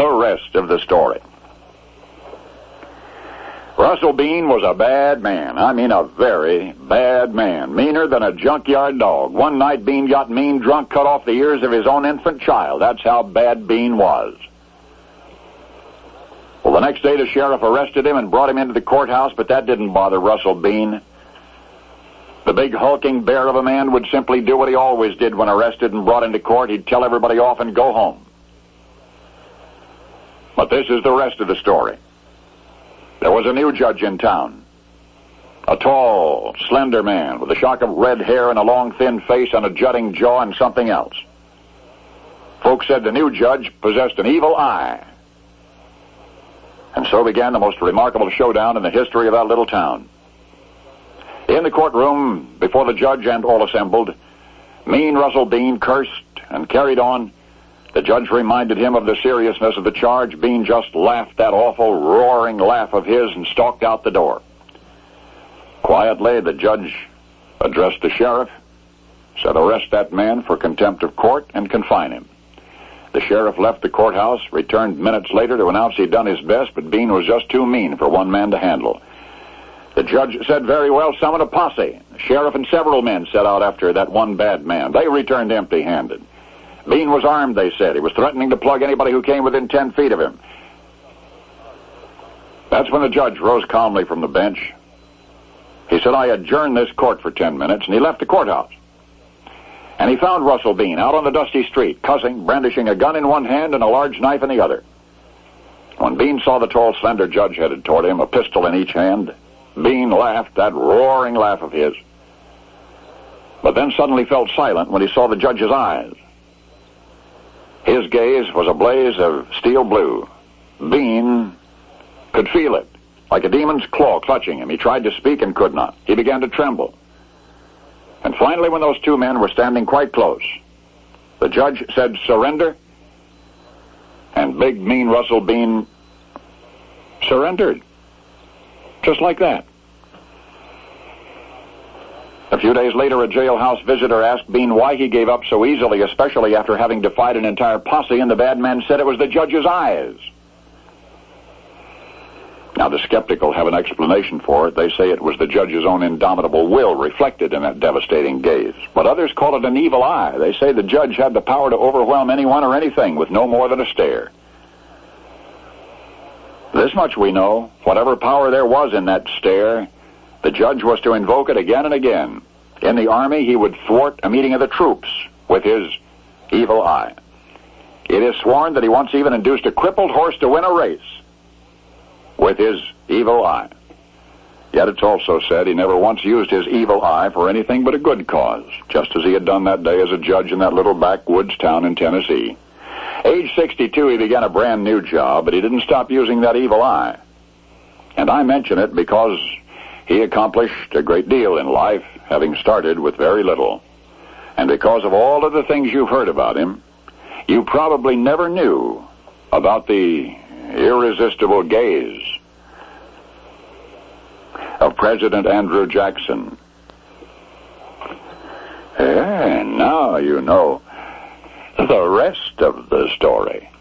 The rest of the story. Russell Bean was a bad man. I mean, a very bad man. Meaner than a junkyard dog. One night, Bean got mean drunk, cut off the ears of his own infant child. That's how bad Bean was. Well, the next day, the sheriff arrested him and brought him into the courthouse, but that didn't bother Russell Bean. The big hulking bear of a man would simply do what he always did when arrested and brought into court. He'd tell everybody off and go home. But this is the rest of the story. There was a new judge in town. A tall, slender man with a shock of red hair and a long, thin face and a jutting jaw and something else. Folks said the new judge possessed an evil eye. And so began the most remarkable showdown in the history of that little town. In the courtroom, before the judge and all assembled, mean Russell Bean cursed and carried on. The judge reminded him of the seriousness of the charge. Bean just laughed that awful, roaring laugh of his and stalked out the door. Quietly, the judge addressed the sheriff, said, "Arrest that man for contempt of court and confine him." The sheriff left the courthouse, returned minutes later to announce he'd done his best, but Bean was just too mean for one man to handle. The judge said, "Very well, summon a posse." The sheriff and several men set out after that one bad man. They returned empty-handed. Bean was armed, they said. He was threatening to plug anybody who came within 10 feet of him. That's when the judge rose calmly from the bench. He said, "I adjourn this court for 10 minutes," and he left the courthouse. And he found Russell Bean out on the dusty street, cussing, brandishing a gun in one hand and a large knife in the other. When Bean saw the tall, slender judge headed toward him, a pistol in each hand, Bean laughed, that roaring laugh of his. But then suddenly felt silent when he saw the judge's eyes. His gaze was a blaze of steel blue. Bean could feel it, like a demon's claw clutching him. He tried to speak and could not. He began to tremble. And finally, when those two men were standing quite close, the judge said, "Surrender." And big, mean Russell Bean surrendered. Just like that. A few days later, a jailhouse visitor asked Bean why he gave up so easily, especially after having defied an entire posse, and the bad man said it was the judge's eyes. Now, the skeptical have an explanation for it. They say it was the judge's own indomitable will reflected in that devastating gaze. But others call it an evil eye. They say the judge had the power to overwhelm anyone or anything with no more than a stare. This much we know. Whatever power there was in that stare, the judge was to invoke it again and again. In the army, he would thwart a meeting of the troops with his evil eye. It is sworn that he once even induced a crippled horse to win a race with his evil eye. Yet it's also said he never once used his evil eye for anything but a good cause, just as he had done that day as a judge in that little backwoods town in Tennessee. Age 62, he began a brand new job, but he didn't stop using that evil eye. And I mention it because he accomplished a great deal in life, having started with very little. And because of all of the things you've heard about him, you probably never knew about the irresistible gaze of President Andrew Jackson. And now you know the rest of the story.